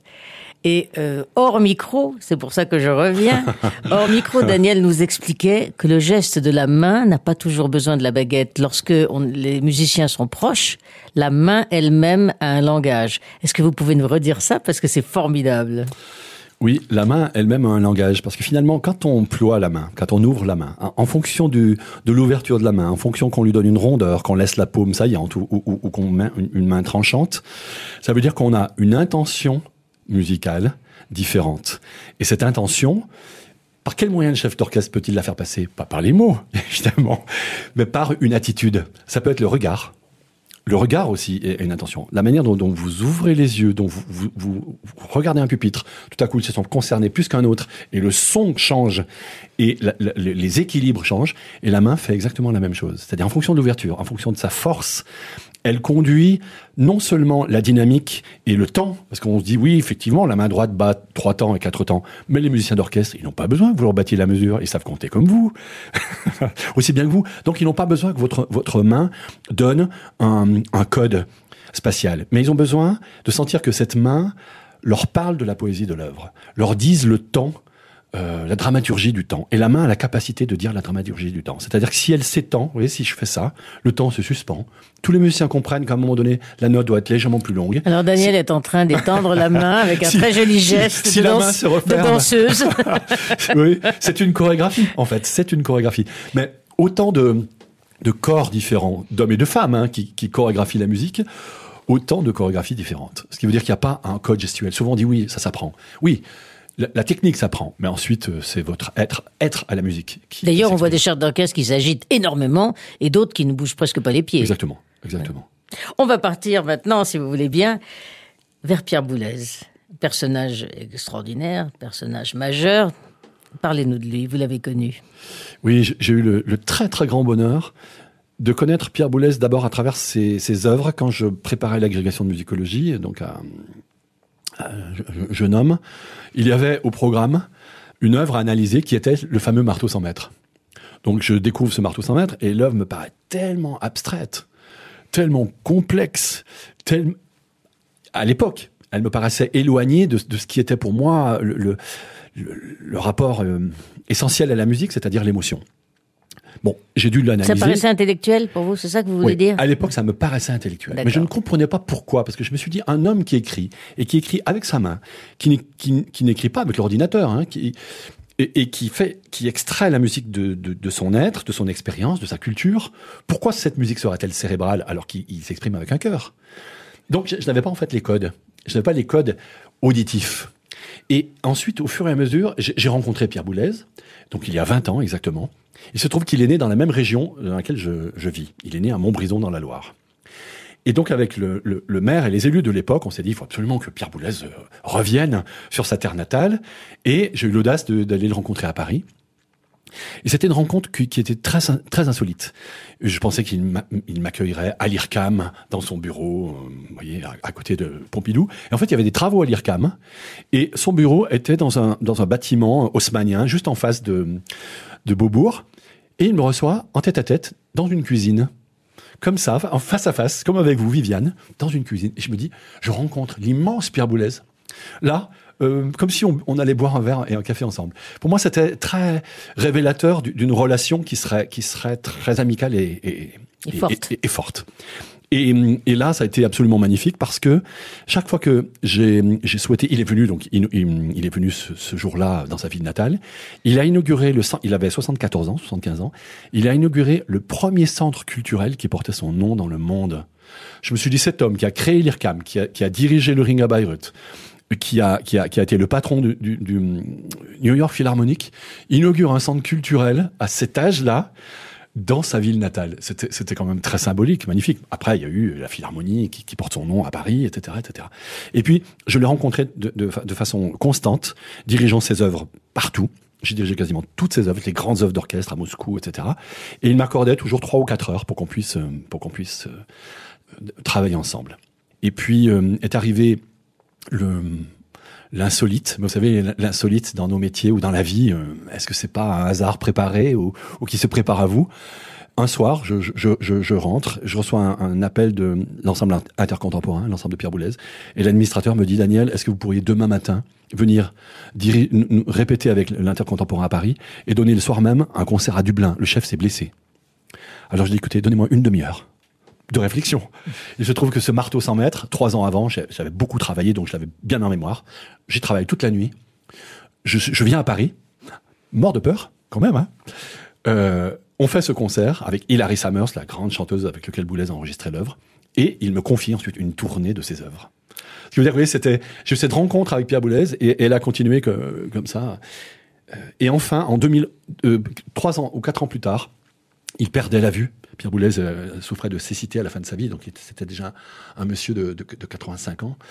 Speaker 3: Et hors micro, c'est pour ça que je reviens, hors micro, Daniel nous expliquait que le geste de la main n'a pas toujours besoin de la baguette. Lorsque les musiciens sont proches, la main elle-même a un langage. Est-ce que vous pouvez nous redire ça? Parce que c'est formidable.
Speaker 4: Oui, la main elle-même a un langage, parce que finalement, quand on ploie la main, quand on ouvre la main, en fonction de l'ouverture de la main, en fonction qu'on lui donne une rondeur, qu'on laisse la paume saillante ou qu'on met une main tranchante, ça veut dire qu'on a une intention musicale différente. Et cette intention, par quel moyen le chef d'orchestre peut-il la faire passer? Pas par les mots, évidemment, mais par une attitude. Ça peut être le regard. Le regard aussi est une intention. La manière dont vous ouvrez les yeux, dont vous regardez un pupitre, tout à coup ils se sont concernés plus qu'un autre, et le son change, et les équilibres changent, et la main fait exactement la même chose. C'est-à-dire en fonction de l'ouverture, en fonction de sa force, elle conduit non seulement la dynamique et le temps, parce qu'on se dit, oui, effectivement, la main droite bat 3 temps et 4 temps, mais les musiciens d'orchestre, ils n'ont pas besoin que vous leur battiez la mesure, ils savent compter comme vous, aussi bien que vous. Donc, ils n'ont pas besoin que votre main donne un code spatial. Mais ils ont besoin de sentir que cette main leur parlent de la poésie de l'œuvre, leur disent le temps, la dramaturgie du temps. Et la main a la capacité de dire la dramaturgie du temps. C'est-à-dire que si elle s'étend, vous voyez, si je fais ça, le temps se suspend. Tous les musiciens comprennent qu'à un moment donné, la note doit être légèrement plus longue.
Speaker 3: Alors Daniel est en train d'étendre la main avec un très joli geste
Speaker 4: si
Speaker 3: de,
Speaker 4: la main se
Speaker 3: de
Speaker 4: referme.
Speaker 3: danseuse.
Speaker 4: Oui, c'est une chorégraphie, en fait. C'est une chorégraphie. Mais autant de corps différents, d'hommes et de femmes, hein, qui chorégraphient la musique, autant de chorégraphies différentes. Ce qui veut dire qu'il n'y a pas un code gestuel. Souvent on dit oui, ça s'apprend. Oui. La technique s'apprend, mais ensuite, c'est votre être à la musique.
Speaker 3: D'ailleurs, on voit des chefs d'orchestre qui s'agitent énormément et d'autres qui ne bougent presque pas les pieds.
Speaker 4: Exactement. Ouais.
Speaker 3: On va partir maintenant, si vous voulez bien, vers Pierre Boulez. Personnage extraordinaire, personnage majeur. Parlez-nous de lui, vous l'avez connu.
Speaker 4: Oui, j'ai eu le très très grand bonheur de connaître Pierre Boulez d'abord à travers ses œuvres quand je préparais l'agrégation de musicologie, donc jeune homme, il y avait au programme une œuvre à analyser qui était le fameux marteau 100 mètres. Donc je découvre ce marteau 100 mètres et l'œuvre me paraît tellement abstraite, tellement complexe, à l'époque, elle me paraissait éloignée de ce qui était pour moi le rapport essentiel à la musique, c'est-à-dire l'émotion. Bon, j'ai dû l'analyser.
Speaker 3: Ça paraissait intellectuel pour vous, c'est ça que vous voulez dire ?
Speaker 4: À l'époque, ça me paraissait intellectuel.
Speaker 3: D'accord.
Speaker 4: Mais je ne comprenais pas pourquoi, parce que je me suis dit, un homme qui écrit, et qui écrit avec sa main, qui n'écrit pas avec l'ordinateur, hein, qui extrait la musique de son être, de son expérience, de sa culture, pourquoi cette musique serait-elle cérébrale alors qu'il s'exprime avec un cœur ? Donc, je n'avais pas en fait les codes. Je n'avais pas les codes auditifs. Et ensuite, au fur et à mesure, j'ai rencontré Pierre Boulez, donc il y a 20 ans exactement. Il se trouve qu'il est né dans la même région dans laquelle je vis. Il est né à Montbrison dans la Loire. Et donc avec le maire et les élus de l'époque, on s'est dit il faut absolument que Pierre Boulez revienne sur sa terre natale. Et j'ai eu l'audace d'aller le rencontrer à Paris. Et c'était une rencontre qui était très, très insolite. Je pensais qu'il m'accueillerait à l'IRCAM, dans son bureau, vous voyez, à côté de Pompidou. Et en fait, il y avait des travaux à l'IRCAM. Et son bureau était dans un bâtiment haussmannien, juste en face de Beaubourg. Et il me reçoit en tête-à-tête, dans une cuisine. Comme ça, en face à face, comme avec vous, Viviane, dans une cuisine. Et je me dis, je rencontre l'immense Pierre Boulez. Là, comme si on allait boire un verre et un café ensemble. Pour moi, c'était très révélateur d'une relation qui serait très amicale et forte. Et là, ça a été absolument magnifique parce que chaque fois que j'ai souhaité, il est venu donc il est venu ce jour-là dans sa ville natale. Il a inauguré il avait 75 ans. Il a inauguré le premier centre culturel qui portait son nom dans le monde. Je me suis dit, cet homme qui a créé l'IRCAM, qui a dirigé le Ring à Bayreuth, qui a été le patron du New York Philharmonic, inaugure un centre culturel à cet âge-là dans sa ville natale. C'était quand même très symbolique, magnifique. Après, il y a eu la Philharmonie qui porte son nom à Paris, etc., etc. Et puis, je l'ai rencontré de façon constante, dirigeant ses œuvres partout. J'ai dirigé quasiment toutes ses œuvres, les grandes œuvres d'orchestre à Moscou, etc. Et il m'accordait toujours 3 ou 4 heures pour qu'on puisse travailler ensemble. Et puis, est arrivé l'insolite. Vous savez, l'insolite dans nos métiers ou dans la vie, est-ce que c'est pas un hasard préparé ou qui se prépare à vous ? Un soir, je rentre, je reçois un appel de l'ensemble intercontemporain, l'ensemble de Pierre Boulez, et l'administrateur me dit, Daniel, est-ce que vous pourriez demain matin venir répéter avec l'intercontemporain à Paris et donner le soir même un concert à Dublin ? Le chef s'est blessé. Alors je dis, écoutez, donnez-moi une demi-heure de réflexion. Et je trouve que ce marteau 100 mètres, 3 ans avant, j'avais beaucoup travaillé, donc je l'avais bien en mémoire. J'ai travaillé toute la nuit. Je viens à Paris, mort de peur, quand même, hein. On fait ce concert avec Hilary Summers, la grande chanteuse avec laquelle Boulez a enregistré l'œuvre, et il me confie ensuite une tournée de ses œuvres. Ce qui veut dire, vous voyez, j'ai eu cette rencontre avec Pierre Boulez, et elle a continué comme ça. Et enfin, 3 ans ou 4 ans plus tard, il perdait la vue. Pierre Boulez souffrait de cécité à la fin de sa vie, donc c'était déjà un monsieur de 85 ans.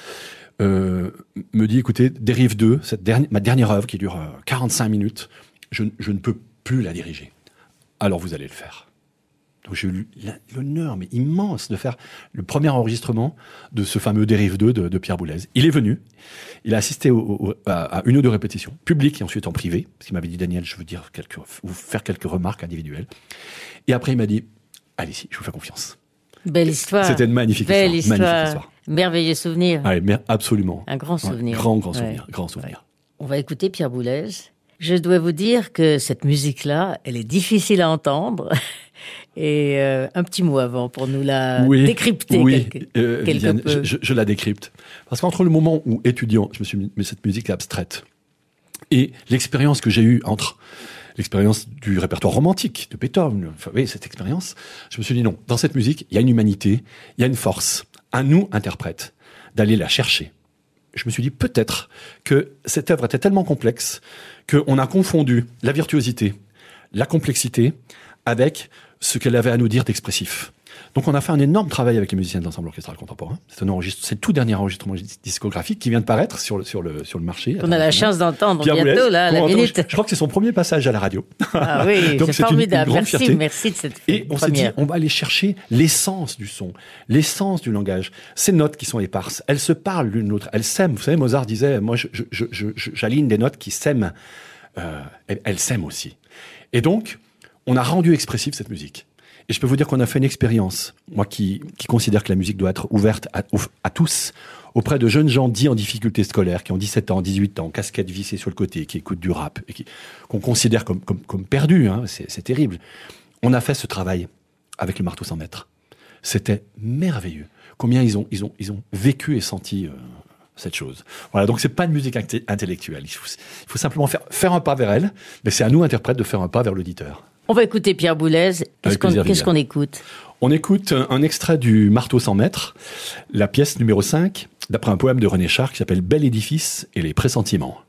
Speaker 4: Me dit, écoutez, Dérive 2, ma dernière œuvre qui dure 45 minutes, je ne peux plus la diriger. Alors vous allez le faire. Donc j'ai eu l'honneur, mais immense, de faire le premier enregistrement de ce fameux Dérive 2 de Pierre Boulez. Il est venu, il a assisté à 1 ou 2 répétitions, publiques et ensuite en privé, parce qu'il m'avait dit, Daniel, je veux vous faire quelques remarques individuelles. Et après, il m'a dit, allez-y, je vous fais confiance.
Speaker 3: Belle histoire.
Speaker 4: C'était une magnifique
Speaker 3: Belle
Speaker 4: histoire. Magnifique histoire.
Speaker 3: Merveilleux souvenir.
Speaker 4: Ouais, mais absolument.
Speaker 3: Un grand souvenir.
Speaker 4: Grand
Speaker 3: Ouais.
Speaker 4: souvenir. Grand souvenir.
Speaker 3: On va écouter Pierre Boulez. Je dois vous dire que cette musique-là, elle est difficile à entendre. Et un petit mot avant pour nous la décrypter quelque
Speaker 4: Viviane,
Speaker 3: peu.
Speaker 4: je la décrypte. Parce qu'entre le moment où, étudiant, je me suis mis, mais cette musique est abstraite, et l'expérience que j'ai eue entre l'expérience du répertoire romantique de Beethoven, enfin, oui, cette expérience, je me suis dit non, dans cette musique, il y a une humanité, il y a une force, un nous interprète, d'aller la chercher. Je me suis dit peut-être que cette œuvre était tellement complexe qu'on a confondu la virtuosité, la complexité avec ce qu'elle avait à nous dire d'expressif. Donc on a fait un énorme travail avec les musiciens de l'ensemble orchestral contemporain. C'est le tout dernier enregistrement discographique qui vient de paraître sur le marché.
Speaker 3: On a la chance d'entendre
Speaker 4: Pierre
Speaker 3: bientôt,
Speaker 4: Boulez,
Speaker 3: là, à la minute.
Speaker 4: Je crois que c'est son premier passage à la radio.
Speaker 3: Ah oui,
Speaker 4: Donc
Speaker 3: c'est formidable.
Speaker 4: grande fierté.
Speaker 3: Merci de cette
Speaker 4: Et on s'est dit,
Speaker 3: première.
Speaker 4: on va aller chercher l'essence du son, l'essence du langage. Ces notes qui sont éparses, elles se parlent l'une l'autre, elles s'aiment. Vous savez, Mozart disait, moi, j'aligne des notes qui s'aiment. Elles s'aiment aussi. Et donc, on a rendu expressive cette musique. Et je peux vous dire qu'on a fait une expérience, moi qui considère que la musique doit être ouverte à tous, auprès de jeunes gens dits en difficulté scolaire, qui ont 17 ans, 18 ans, casquette vissée sur le côté, qui écoutent du rap, et qu'on considère comme perdus, hein, c'est terrible. On a fait ce travail avec le marteau sans maître. C'était merveilleux. Combien ils ont vécu et senti cette chose. Voilà, donc c'est pas une musique intellectuelle. Il faut simplement faire un pas vers elle, mais c'est à nous, interprètes, de faire un pas vers l'auditeur.
Speaker 3: On va écouter Pierre Boulez. Qu'est-ce qu'on écoute?
Speaker 4: On écoute un extrait du Marteau sans maître, la pièce numéro 5, d'après un poème de René Char qui s'appelle Bel édifice et les pressentiments.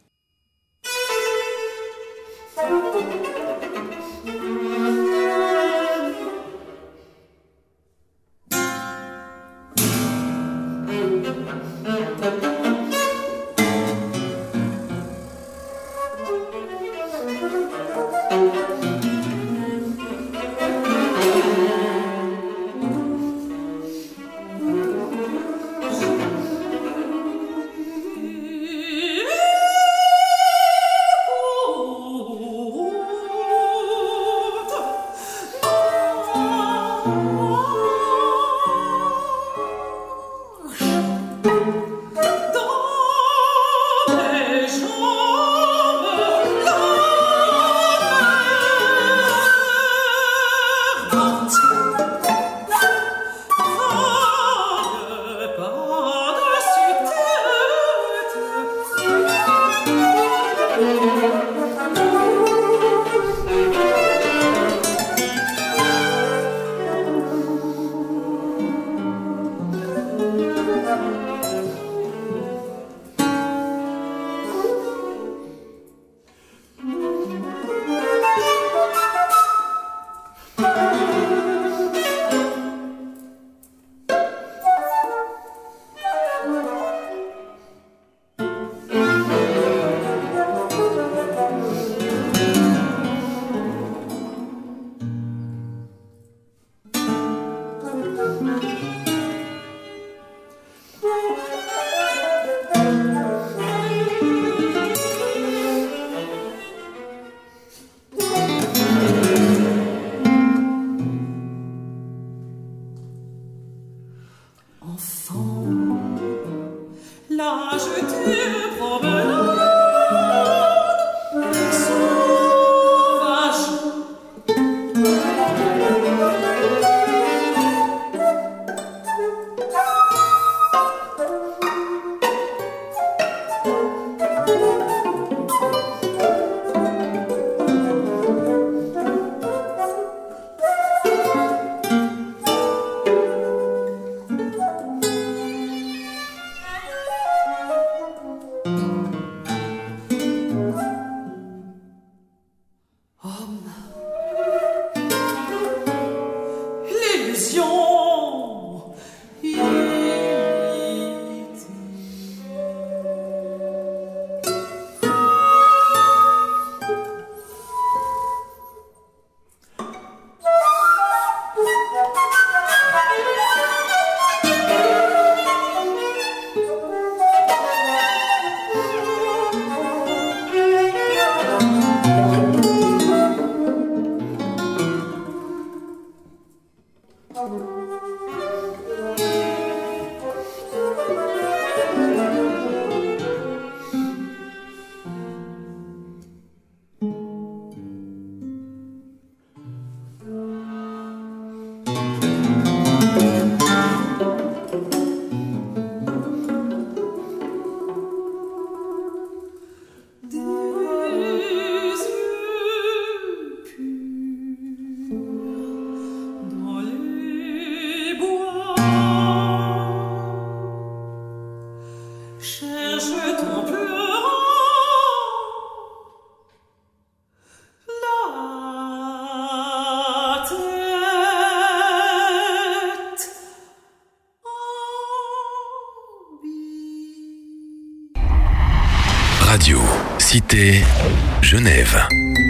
Speaker 2: Cité Genève.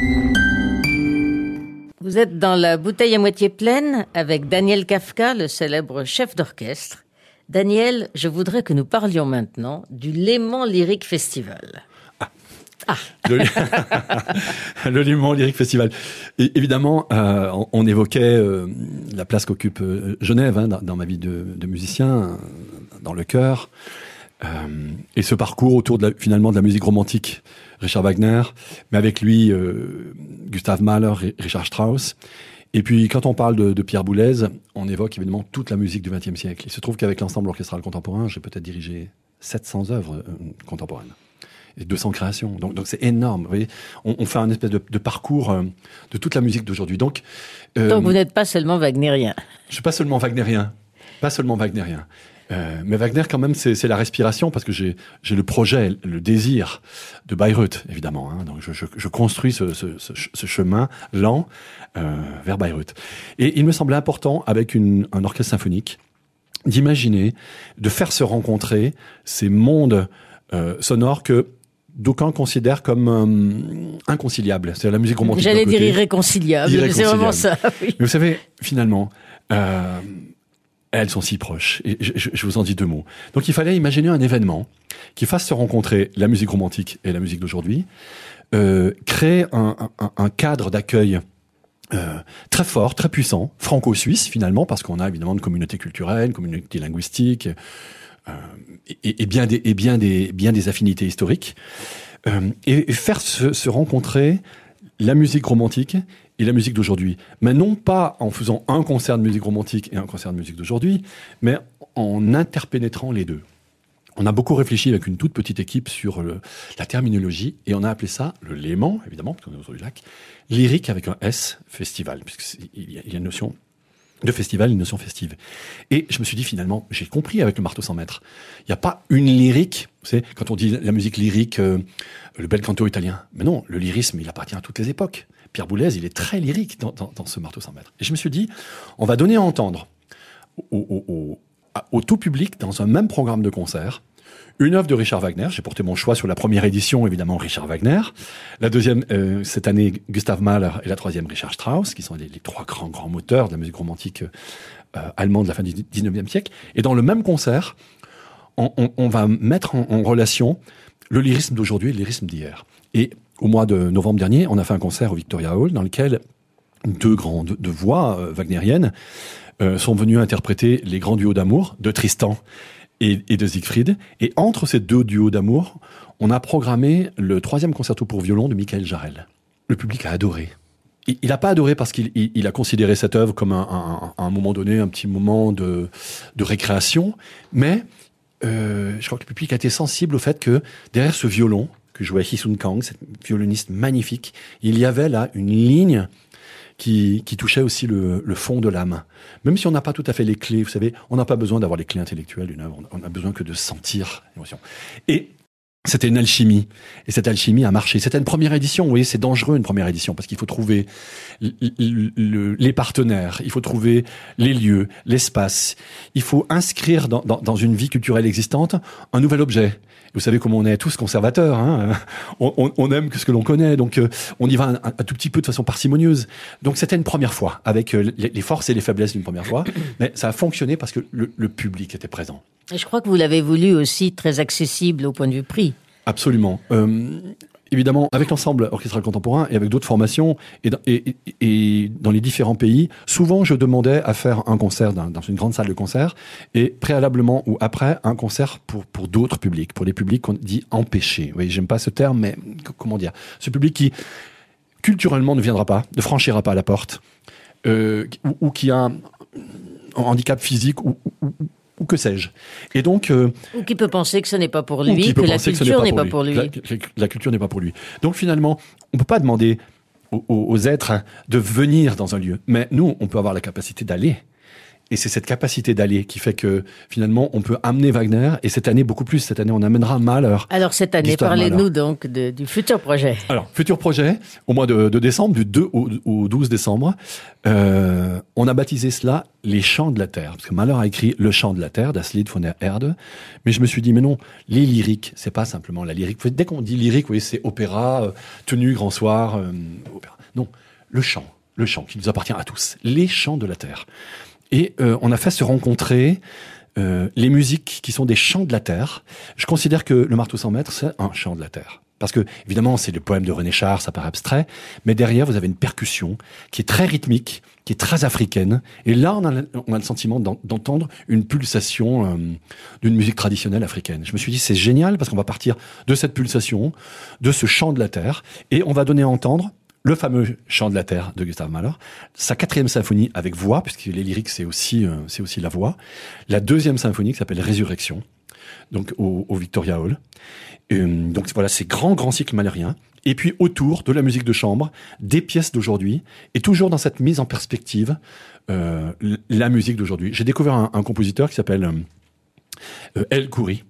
Speaker 3: Vous êtes dans la bouteille à moitié pleine avec Daniel Kafka, le célèbre chef d'orchestre. Daniel, je voudrais que nous parlions maintenant du Léman Lyric Festival.
Speaker 4: Le Léman Lyric Festival. Et évidemment, on évoquait la place qu'occupe Genève dans ma vie de musicien, dans le chœur, et ce parcours autour finalement de la musique romantique. Richard Wagner, mais avec lui Gustav Mahler, Richard Strauss. Et puis quand on parle de Pierre Boulez, on évoque évidemment toute la musique du XXe siècle. Il se trouve qu'avec l'ensemble orchestral contemporain, j'ai peut-être dirigé 700 œuvres contemporaines. Et 200 créations. Donc c'est énorme. Vous voyez, on fait un espèce de parcours de toute la musique d'aujourd'hui. Donc
Speaker 3: vous n'êtes pas seulement wagnérien.
Speaker 4: Je suis pas seulement wagnérien. Mais Wagner, quand même, c'est la respiration, parce que j'ai le projet, le désir de Bayreuth, évidemment. Donc je construis ce chemin lent vers Bayreuth. Et il me semblait important, avec un orchestre symphonique, d'imaginer, de faire se rencontrer ces mondes sonores que d'aucuns considèrent comme inconciliables. C'est la musique romantique.
Speaker 3: J'allais dire irréconciliable. C'est vraiment ça. Oui.
Speaker 4: Mais vous savez, finalement, elles sont si proches. Et je vous en dis deux mots. Donc il fallait imaginer un événement qui fasse se rencontrer la musique romantique et la musique d'aujourd'hui, créer un cadre d'accueil très fort, très puissant, franco-suisse finalement, parce qu'on a évidemment une communauté culturelle, une communauté linguistique, et bien des affinités historiques, et faire se rencontrer la musique romantique et la musique d'aujourd'hui. Mais non pas en faisant un concert de musique romantique et un concert de musique d'aujourd'hui, mais en interpénétrant les deux. On a beaucoup réfléchi avec une toute petite équipe sur la terminologie, et on a appelé ça le Léman, évidemment, parce qu'on est autour du lac, lyrique avec un S, festival, puisqu'il y a une notion de festival, une notion festive. Et je me suis dit, finalement, j'ai compris avec le marteau sans maître. Il n'y a pas une lyrique, vous savez, quand on dit la musique lyrique, le bel canto italien. Mais non, le lyrisme, il appartient à toutes les époques. Pierre Boulez, il est très lyrique dans ce marteau sans maître. Et je me suis dit, on va donner à entendre au tout public, dans un même programme de concert, une œuvre de Richard Wagner. J'ai porté mon choix sur la première édition, évidemment, Richard Wagner. La deuxième, cette année, Gustav Mahler, et la troisième, Richard Strauss, qui sont les trois grands moteurs de la musique romantique allemande de la fin du 19e siècle. Et dans le même concert, on va mettre en relation le lyrisme d'aujourd'hui et le lyrisme d'hier. Et au mois de novembre dernier, on a fait un concert au Victoria Hall dans lequel deux voix wagnériennes sont venues interpréter les grands duos d'amour de Tristan et de Siegfried. Et entre ces deux duos d'amour, on a programmé le troisième concerto pour violon de Michael Jarel. Le public a adoré. Il n'a pas adoré parce qu'il a considéré cette œuvre comme à un moment donné un petit moment de récréation, mais je crois que le public a été sensible au fait que derrière ce violon que jouait Hee Sun Kang, cette violoniste magnifique, il y avait là une ligne qui touchait aussi le fond de l'âme. Même si on n'a pas tout à fait les clés, vous savez, on n'a pas besoin d'avoir les clés intellectuelles d'une œuvre, on a besoin que de sentir l'émotion. Et c'était une alchimie, et cette alchimie a marché. C'était une première édition, vous voyez, c'est dangereux une première édition, parce qu'il faut trouver les partenaires, il faut trouver les lieux, l'espace, il faut inscrire dans une vie culturelle existante un nouvel objet. Vous savez comment on est tous conservateurs, hein, on aime que ce que l'on connaît, donc on y va un tout petit peu de façon parcimonieuse. Donc c'était une première fois, avec les forces et les faiblesses d'une première fois, mais ça a fonctionné parce que le public était présent.
Speaker 3: Et je crois que vous l'avez voulu aussi très accessible au point de vue prix. Absolument.
Speaker 4: Évidemment, avec l'ensemble orchestral contemporain et avec d'autres formations et dans les différents pays, souvent je demandais à faire un concert dans une grande salle de concert et préalablement ou après un concert pour d'autres publics, pour les publics qu'on dit empêchés. Oui, j'aime pas ce terme, mais comment dire, ce public qui culturellement ne viendra pas, ne franchira pas la porte, ou qui a un handicap physique ou que sais-je. Et donc,
Speaker 3: ou qui peut penser que ce n'est pas pour lui, que la culture n'est pas pour lui.
Speaker 4: La culture n'est pas pour lui. Donc finalement, on peut pas demander aux êtres de venir dans un lieu. Mais nous, on peut avoir la capacité d'aller Et c'est cette capacité d'aller qui fait que finalement on peut amener Wagner, et cette année beaucoup plus. Cette année on amènera Mahler.
Speaker 3: Alors cette année,
Speaker 4: Gustav
Speaker 3: parlez-nous
Speaker 4: Mahler.
Speaker 3: donc du futur projet.
Speaker 4: Alors, futur projet, au mois de décembre, du 2 au 12 décembre, on a baptisé cela les Chants de la Terre. Parce que Mahler a écrit Le Chant de la Terre, Das Lied von der Erde. Mais je me suis dit, mais non, les lyriques, c'est pas simplement la lyrique. Dès qu'on dit lyrique, vous voyez, c'est opéra, tenue, grand soir, opéra. Non, le chant qui nous appartient à tous. Les Chants de la Terre. Et on a fait se rencontrer les musiques qui sont des chants de la terre. Je considère que le Marteau sans maître, c'est un chant de la terre. Parce que, évidemment, c'est le poème de René Char, ça paraît abstrait, mais derrière, vous avez une percussion qui est très rythmique, qui est très africaine. Et là, on a le sentiment d'entendre une pulsation d'une musique traditionnelle africaine. Je me suis dit, c'est génial, parce qu'on va partir de cette pulsation, de ce chant de la terre, et on va donner à entendre le fameux Chant de la Terre de Gustav Mahler, sa 4e symphonie avec voix, puisque les lyriques c'est aussi la voix, la 2e symphonie qui s'appelle Résurrection, donc au Victoria Hall. Donc voilà, ces grands cycles mahlériens. Et puis autour de la musique de chambre, des pièces d'aujourd'hui, et toujours dans cette mise en perspective, la musique d'aujourd'hui. J'ai découvert un compositeur qui s'appelle El Khoury.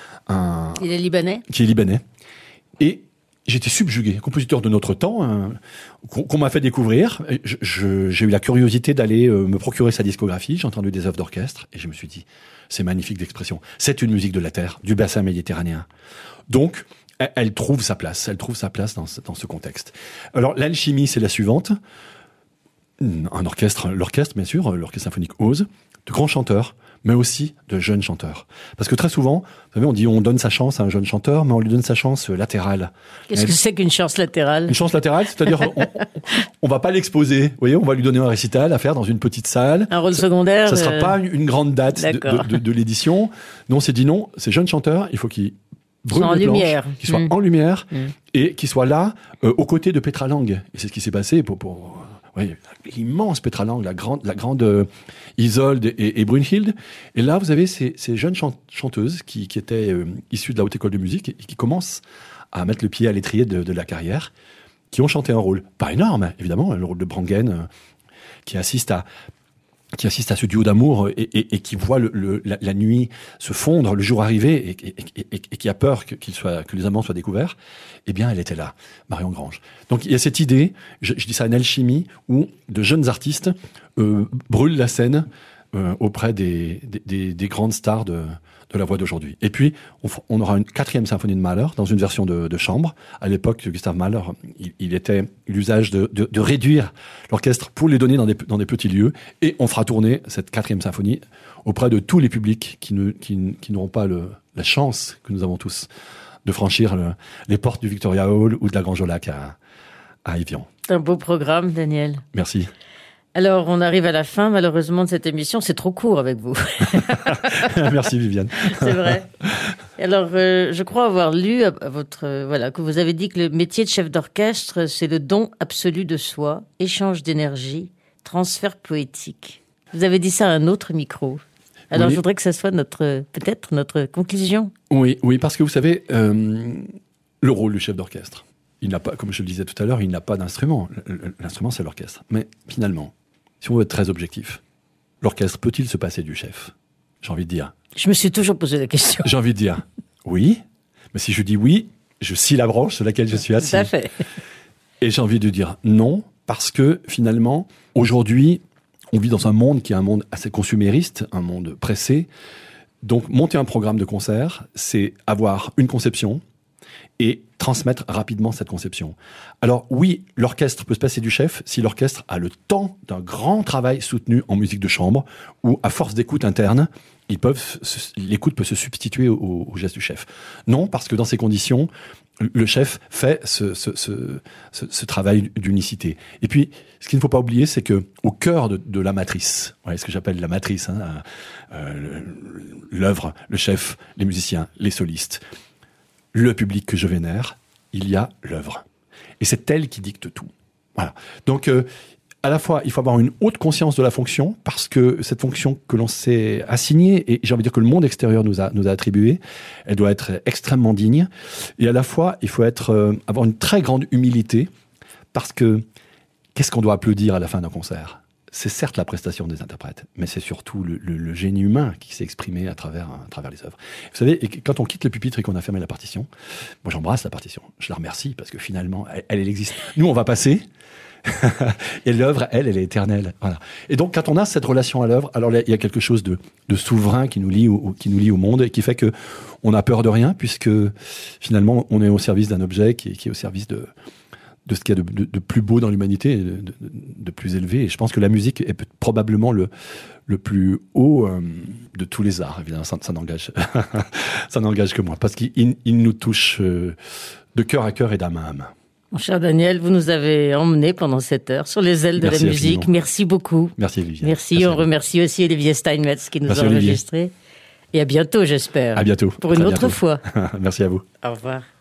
Speaker 3: Il est libanais ?
Speaker 4: Qui est libanais. Et j'étais subjugué, compositeur de notre temps, qu'on m'a fait découvrir. J'ai eu la curiosité d'aller me procurer sa discographie. J'ai entendu des œuvres d'orchestre et je me suis dit, c'est magnifique d'expression. C'est une musique de la terre, du bassin méditerranéen. Donc, elle trouve sa place. Elle trouve sa place dans ce contexte. Alors, l'alchimie, c'est la suivante. L'orchestre, bien sûr, l'orchestre symphonique Ose, de grands chanteurs, mais aussi de jeunes chanteurs. Parce que très souvent, vous savez, on dit on donne sa chance à un jeune chanteur, mais on lui donne sa chance latérale.
Speaker 3: Qu'est-ce que c'est qu'une chance latérale ?
Speaker 4: Une chance latérale, c'est-à-dire on va pas l'exposer, vous voyez, on va lui donner un récital à faire dans une petite salle.
Speaker 3: Un rôle secondaire.
Speaker 4: Ça sera pas une grande date de l'édition. Non, on s'est dit non, ces jeunes chanteurs, il faut qu'ils brûlent les planches, qu'ils soient en lumière et qu'ils soient là aux côtés de Petra Lang. Et c'est ce qui s'est passé pour l'immense Petra Lang, la grande Isolde et Brunhilde. Et là, vous avez ces jeunes chanteuses qui étaient issues de la Haute École de Musique et qui commencent à mettre le pied à l'étrier de la carrière, qui ont chanté un rôle pas énorme, évidemment, le rôle de Branguen, qui assiste à ce duo d'amour et qui voit la nuit se fondre, le jour arriver et qui a peur que les amants soient découverts. Eh bien, elle était là, Marion Grange. Donc, il y a cette idée, je dis ça, une alchimie, où de jeunes artistes brûlent la scène auprès des grandes stars de la voix d'aujourd'hui. Et puis, on aura une 4e symphonie de Mahler dans une version de chambre. À l'époque, Gustav Mahler, il était l'usage de réduire l'orchestre pour les donner dans des petits lieux. Et on fera tourner cette 4e symphonie auprès de tous les publics qui n'auront pas la chance que nous avons tous de franchir les portes du Victoria Hall ou de la Grange au Lac à Évian.
Speaker 3: C'est un beau programme, Daniel.
Speaker 4: Merci.
Speaker 3: Alors, on arrive à la fin, malheureusement, de cette émission. C'est trop court avec vous.
Speaker 4: Merci, Viviane.
Speaker 3: C'est vrai. Alors, je crois avoir lu que vous avez dit que le métier de chef d'orchestre, c'est le don absolu de soi, échange d'énergie, transfert poétique. Vous avez dit ça à un autre micro. Alors, Je voudrais que ça soit peut-être notre conclusion. Oui,
Speaker 4: parce que vous savez, le rôle du chef d'orchestre, il n'a pas, comme je le disais tout à l'heure, il n'a pas d'instrument. L'instrument, c'est l'orchestre. Mais finalement, si on veut être très objectif, l'orchestre peut-il se passer du chef ? J'ai envie de dire.
Speaker 3: Je me suis toujours posé la question.
Speaker 4: J'ai envie de dire oui, mais si je dis oui, je scie la branche sur laquelle je suis assis.
Speaker 3: Tout à fait.
Speaker 4: Et j'ai envie de dire non, parce que finalement, aujourd'hui, on vit dans un monde qui est un monde assez consumériste, un monde pressé. Donc, monter un programme de concert, c'est avoir une conception et transmettre rapidement cette conception. Alors oui, l'orchestre peut se passer du chef si l'orchestre a le temps d'un grand travail soutenu en musique de chambre, où à force d'écoute interne, l'écoute peut se substituer au geste du chef. Non, parce que dans ces conditions, le chef fait ce travail d'unicité. Et puis, ce qu'il ne faut pas oublier, c'est que au cœur de la matrice, ce que j'appelle la matrice, l'œuvre, le chef, les musiciens, les solistes, le public que je vénère, il y a l'œuvre. Et c'est elle qui dicte tout. Voilà. Donc, à la fois, il faut avoir une haute conscience de la fonction, parce que cette fonction que l'on s'est assignée, et j'ai envie de dire que le monde extérieur nous a attribuée, elle doit être extrêmement digne. Et à la fois, il faut avoir une très grande humilité, parce que qu'est-ce qu'on doit applaudir à la fin d'un concert ? c'est certes la prestation des interprètes, mais c'est surtout le génie humain qui s'est exprimé à travers les œuvres. Vous savez, et quand on quitte le pupitre et qu'on a fermé la partition, moi j'embrasse la partition, je la remercie parce que finalement, elle existe. Nous, on va passer, et l'œuvre, elle est éternelle. Voilà. Et donc, quand on a cette relation à l'œuvre, alors il y a quelque chose de souverain qui nous lie au monde et qui fait que on n'a peur de rien, puisque finalement, on est au service d'un objet qui est au service de ce qu'il y a de plus beau dans l'humanité, de plus élevé. Et je pense que la musique est probablement le plus haut de tous les arts. Évidemment, ça n'engage ça n'engage que moi, parce qu'il nous touche de cœur à cœur et d'âme à âme.
Speaker 3: Mon cher Daniel, vous nous avez emmenés pendant cette heure sur les ailes de la musique.
Speaker 4: Infiniment.
Speaker 3: Merci beaucoup.
Speaker 4: Merci Olivier.
Speaker 3: Merci. On remercie aussi Olivier Steinmetz qui nous a enregistré. Et à bientôt, j'espère.
Speaker 4: À bientôt.
Speaker 3: Pour une autre fois.
Speaker 4: Merci à vous.
Speaker 3: Au revoir.